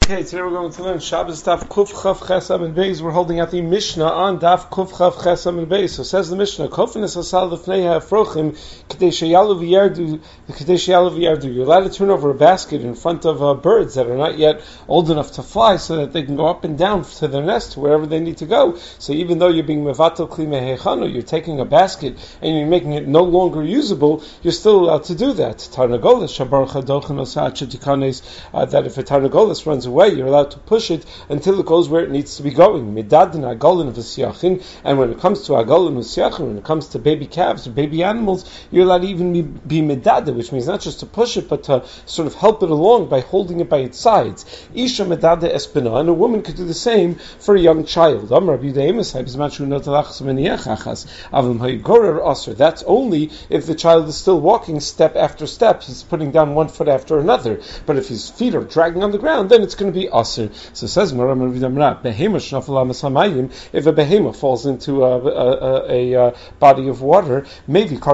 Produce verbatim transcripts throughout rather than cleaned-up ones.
Okay, today we're going to learn Shabbos Daf Kuf Chav Chesam and Beis. We're holding out the Mishnah on Daf Kuf Chav Chesam and Beis. So says the Mishnah, Kofinis Asal Lefnei Ha'afrochim K'dei Sheyalu V'yardu K'dei Sheyalu V'yardu. You're allowed to turn over a basket in front of uh, birds that are not yet old enough to fly, so that they can go up and down to their nest wherever they need to go. So even though you're being mevatel kli mehechanu, you're taking a basket and you're making it no longer usable, you're still allowed to do that. Tarnagolas shabarcha dochen osat shetikanes. That if a tarnagolas runs away, you're allowed to push it until it goes where it needs to be going. Midadin agolin v'siachin, and when it comes to agolin v'siachin, when it comes to baby calves or baby animals, you're allowed to even be, be midada, which means not just to push it, but to sort of help it along by holding it by its sides. Isha midada espina, and a woman could do the same for a young child. That's only if the child is still walking step after step. He's putting down one foot after another. But if his feet are dragging on the ground, then it's going to be aser. So it says, if a behema falls into a, a, a, a body of water, maybe you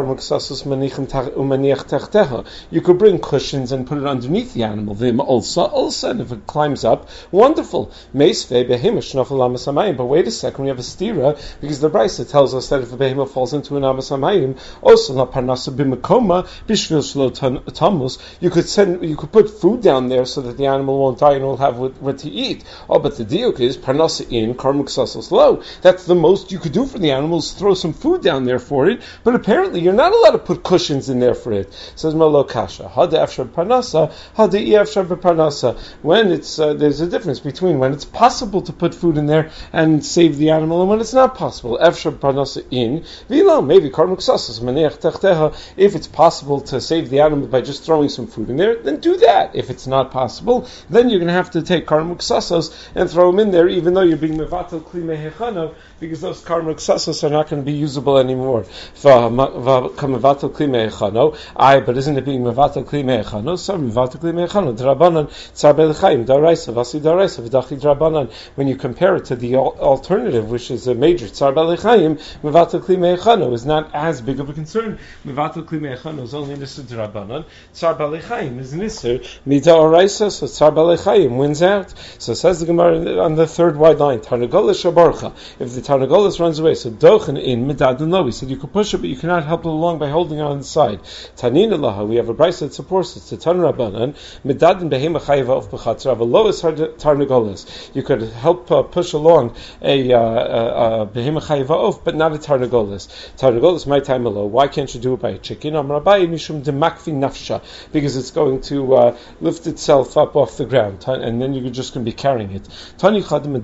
could bring cushions and put it underneath the animal. Also, also, and if it climbs up, wonderful. But wait a second, we have a stira, because the Brisa tells us that if a behema falls into an amas hamayim, also la parnasa b'makoma bishvil shelo tamus, you could send, you could put food down there so that the animal won't die and will have what, what to eat. Oh, but the diuk is parnasa in karmuk sasos low. That's the most you could do for the animals. Throw some food down there for it. But apparently, you're not allowed to put cushions in there for it. Says Malo Kasha. Hada afshar parnasa, hada i afshar b'parnasa. When it's uh, there's a difference between when it's possible to put food in there and save the animal, and when it's not possible. Afshar parnasa in vilo maybe karmuk sasos maniach techteha. If it's possible to save the animal by just throwing some food in there, then do that. If it's not possible, then you're going to have to take karmuk sasos and throw them in there, even though you're being mevatel kli mehechana, because those karmuk sasos are not going to be usable anymore. Mevatel kli mehechano, I. But isn't it being mevatel kli mehechano? So mevatel kli mehechano. Drabanan tzar belechayim daraisa vasi daraisa v'dachi drabanan. When you compare it to the alternative, which is a major tzar belechayim, mevatel kli mehechano is not as big of a concern. Mevatel kli mehechano is only nisur drabanan. Tzar belechayim is nisur midaraisa, so tzar belechayim wins out. So says the Gemara on the third wide line, Tarnagolas shabarcha. If the Tarnagolas runs away, so dochen in midadin lo. We said you could push it, but you cannot help it along by holding it on the side. Tanina laha. We have a brisa that supports it. To Tan Rabbanan midadin behema chayiva of b'chatzar. Avalo is Tarnagolas. You could help uh, push along a behema chayiva of, but not a Tarnagolas. Tarnagolas my time alone. Why can't you do it by a chicken? Am Rabbi mishum demakfi nafsha, because it's going to uh, lift itself up off the ground, and then you're just going to be carrying it. One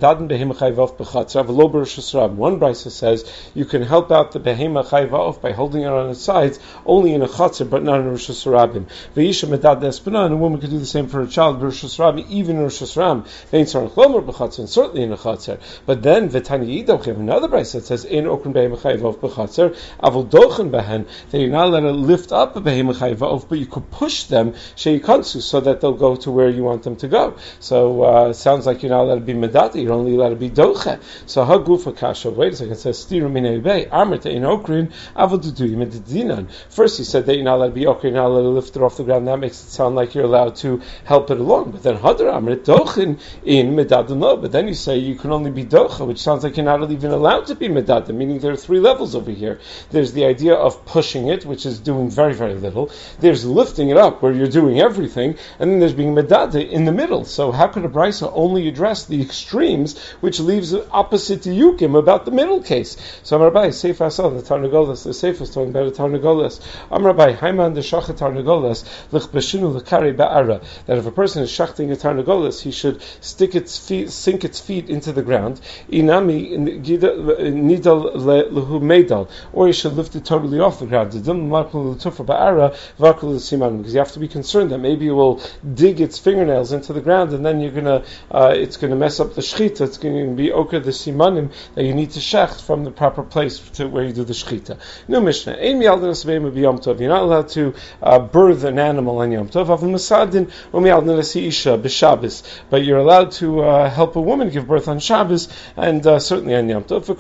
brisa says you can help out the behema chayva by holding it on its sides only in a chatzar, but not in a Rosh Hashanah. And a woman could do the same for a child, Rosh Hashanah, even in Rosh Hashanah, and certainly in a chatzar. But then V'tani Yidoch, we have another brisa that says in okren behema chayva b'chatzar avol dochen behen, that you're not allowed to lift up a behema chayva, but you could push them sheyikansu, so that they'll go to where you want them to go. So uh, it sounds like you're not allowed to be medati, you're only allowed to be doche. So ha gufa kasha. Wait a second. It says stiru minei bei amrta in okrin avodudu medidinan. First he said that you're not allowed to be okrin, not allowed to lift it off the ground. That makes it sound like you're allowed to help it along. But then hadar amrit dochin in medadin lo. But then you say you can only be doche, which sounds like you're not even allowed to be medadin. Meaning there are three levels over here. There's the idea of pushing it, which is doing very very little. There's lifting it up, where you're doing everything, and then there's being medada in the middle. So how could a brisa only address the extremes, which leaves opposite to Yukim about the middle case? So Amar Rabbi, Seif Asal, the Tarnagolas, the Seif is talking about the Tarnagolas. Amar Rabbi, Haiman the Shachat Tarnagolas, Lich Beshinu L'Kari Ba'ara, that if a person is shachting a Tarnagolas, he should stick its feet, sink its feet into the ground, Inami Nidal Lehu Meidal, or he should lift it totally off the ground, because you have to be concerned that maybe it will dig its fingernails into the ground, and then you're gonna, uh, it's gonna mess up the shchita. It's going to be okra the simanim that you need to shecht from the proper place to where you do the shchita. New Mishnah. You're not allowed to uh, birth an animal on Yom Tov. But you're allowed to uh, help a woman give birth on Shabbos, and uh, certainly on Yom Tov.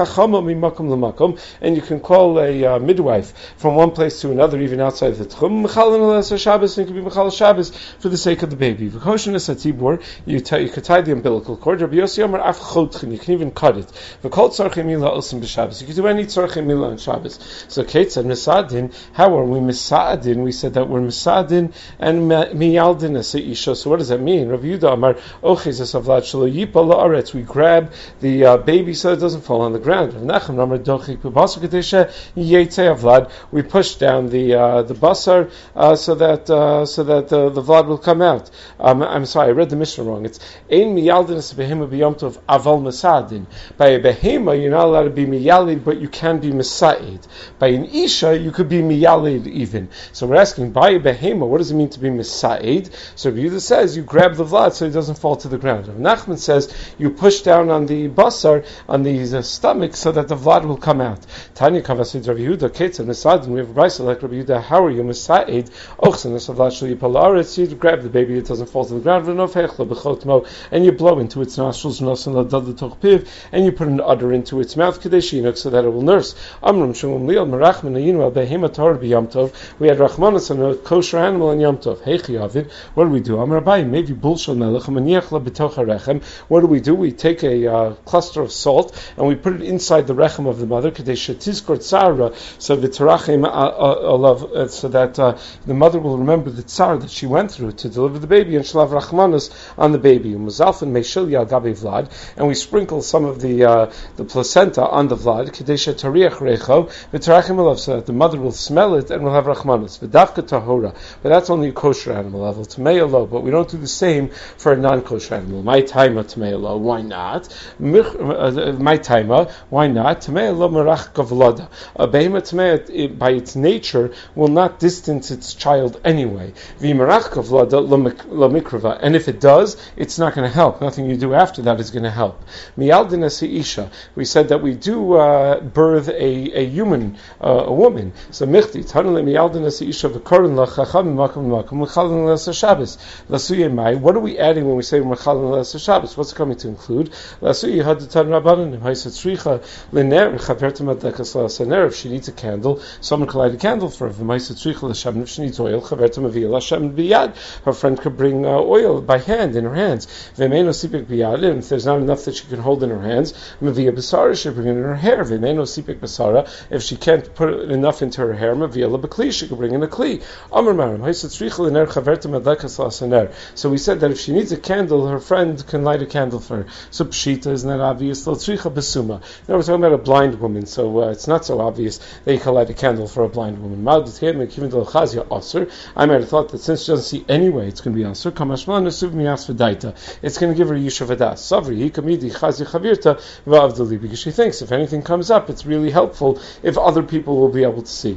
And you can call a uh, midwife from one place to another, even outside the Tchum. Shabbos, and it could be Mechal Shabbos for the sake of the baby. V'koshenes tibur, you, t- you could tie the umbilical cord. Rabbi Yossi Amar af chotchin, you can even cut it. V'kol tzarchei milah osim b'Shabbos. You can do any tzarchei milah on Shabbos. So Kate said, Misadin, how are we Misadin? We said that we're Misadin and Miyaldin as a Isha. So what does that mean? Rabbi Yehuda Amar, Oches es avlad shelo yipa la'aretz. We grab the uh, baby so it doesn't fall on the ground. Nachem Amar dochik b'basar kadesha yetze avlad. We push down the uh, the basar uh, so that uh, so that uh, the vlad will come out. Um, I'm sorry, I read the Mishnah wrong. It's ein Miyaldin as a behema b'yom tov aval Misadin. By a behema, you're not allowed to be Miyalid, but you can be Misaid. By an Isha, you could be Miyalid even. So we're asking, by a behema, what does it mean to be Misaid? So Yehuda says, you grab the vlad so it doesn't fall to the ground. Nachman says, you push down on the basar, on the uh, stomach, so that the vlad will come out. Tanya Kavasid Rav Yehuda, Ketzad Misadin, we have a brisa like Rav Yehuda, how are you Misaid? Ochsen es vlad shel yipal la'aretz, you grab the baby, it doesn't fall to the ground, and you blow into its nostrils, and you put an udder into its mouth, so that it will nurse. Amram Shalom Liel Merachman Ayinu Al Behema Torah B'Yom Tov. We had Rachmanas on a kosher animal on Yom Tov. Hey Chiyavin, what do we do? Amar Abai, maybe Bulshal Melech Maniach La B'Toch HaRechem. What do we do? We take a uh, cluster of salt and we put it inside the rechem of the mother, Kadesh Tizkor Tzara, so V'Tarachim Alav, so that uh, the mother will remember the tsar that she went through to deliver the baby, and she'll have Rachmanas on the baby. Muzalfin Meishil Yal Gabi Vlad, and we sprinkle some of the uh, the placenta on the vlad, Kadesha Tariach Recho, V'Tarachim Alav, so that the mother will smell it and will have Rachmanas. V'Davka Tahora, but that's only a kosher animal level. Tamei lo, but we don't do the same for a non-kosher animal. My taima Tamei lo, why not? My taima, why not? Tamei lo Merach Gavlada. A behema Tamei, by its nature, will not distance its child anyway. V'Merach Gavlada lo Mikrava, and if it does, it's not going to help. Nothing you do after that is going to help. Miyaldin as Isha. We said that we do uh, birth a, a human, uh, a woman. So michti tanule miyaldin as Isha v'korin lachacham makom makom l'chalin l'as Shabbos. Lasuye mai. What are we adding when we say l'chalin l'as Shabbos? What's it coming to include? Lasuye hadatan rabbanan ha'isat shricha l'ner chapertem adekas l'saner. If she needs a candle, someone can light a candle for her. V'ma'isat shricha l'shem. If she needs oil, chapertem aviyah l'shem biyad. Her friend could bring uh, oil by hand in her hands. V'meino sipik biyad. And if there's not enough that she can hold in her hands, maviyah basara, she bring it in her hair. V'meino sipik basara. If she can't put enough into her hair, maviyah lebekli, she can bring in a kli. Amar maram ha'isat shricha l'ner chapertem adekas l'saner. So we said that if she needs a candle, her friend can light a candle for her. So pshita is not obvious. Lo tzricha besuma. Now we're talking about a blind woman, so uh, it's not so obvious that you can light a candle for a blind woman. I might have thought that since she doesn't see anyway, it's going to be asur. It's going to give her yishuvadas. Savri hikamidi chazi chavirta v'avdali, because she thinks if anything comes up, it's really helpful if other people will be able to see.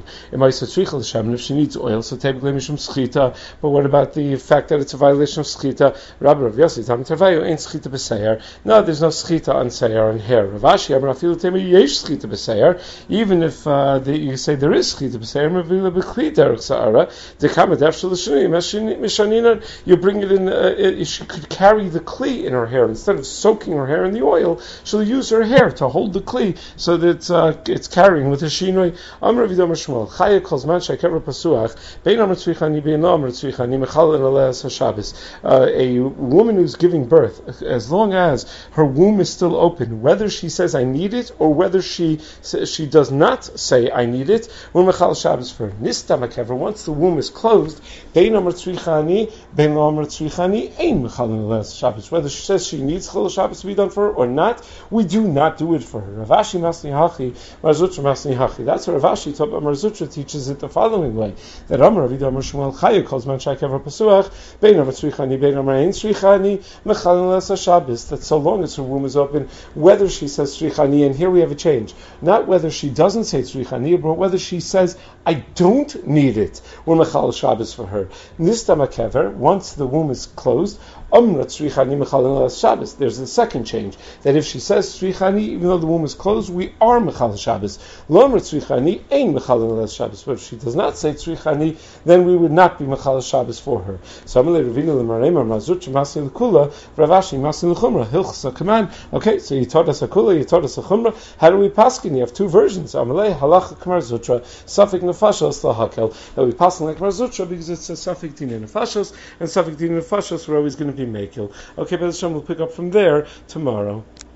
If she needs oil, so typically mishum schita. But what about the fact that it's a violation of schita? Rabbi Rav Yossi tam tervayu ain't schita b'seir. No, there's no schita on seir on hair. Rav Ashi amar afilu temi yesh schita b'seir. Even if uh, the, you say there is schita b'seir, mevila b'kli derech sa'ara dekama defshel l'shani mishanina. You bring it in. Uh, it, she could carry the kli in her hair instead of soaking her hair in the oil. She'll use her hair to hold the kli so that it's, uh, it's carrying with a shinoi. Amar Rav Yidam Shmuel Chaya calls man shekever pasuach bein amar tzvichani bein lo amar tzvichani mechal elaleas haShabbos. A woman who's giving birth, as long as her womb is still open, whether she says I need it or whether she she does not say I need it, we're mechal Shabbos for her. Nistam hakever, once the womb is closed, bein amar tzvichani bein lo amar tzvichani ein mechal elaleas Shabbos. Whether she says she needs chol Shabbos to be done for her or not, we do not do it for her. Rav Ashi masni hachi, Mar Zutra masni hachi. That's what Rav Ashi taught. Mar Zutra teaches it the following way: that Amar Rav Yidam Shmuel Chaya calls man shekever pasuach bein amar tzvichani bein amar ein tzvichani mechal elaleas Shabbos. That so long as her womb is open, whether she says tzvichani, and here we have a change, not whether she doesn't say tzvichani, but whether she says I don't need it, we're mechal Shabbos for her. Nistam hakever, once the womb is closed, Amra tzrichani mechal elaleas Shabbos. There's the second change, that if she says tzrichani, even though the womb is closed, we are mechal Shabbos. Lo amra tzrichani ein mechal elaleas Shabbos. But if she does not say tzrichani, then we would not be mechal Shabbos for her. So Amalei Ravina l'Marema Mazut Masni l'Kula Rav Ashi Masni l'Chumra Hilchsa Command. Okay, so you taught us a Kula, you taught us a Chumra. How do we paskin? You have two versions. Amalei Halacha Kamar Zutra Safik Nefashos LaHakel. That we paskin like Mar Zutra because it's a Safik Din Nefashos, and Safik Din Nefashos we're always going to be be makil. Okay, but we'll pick up from there tomorrow.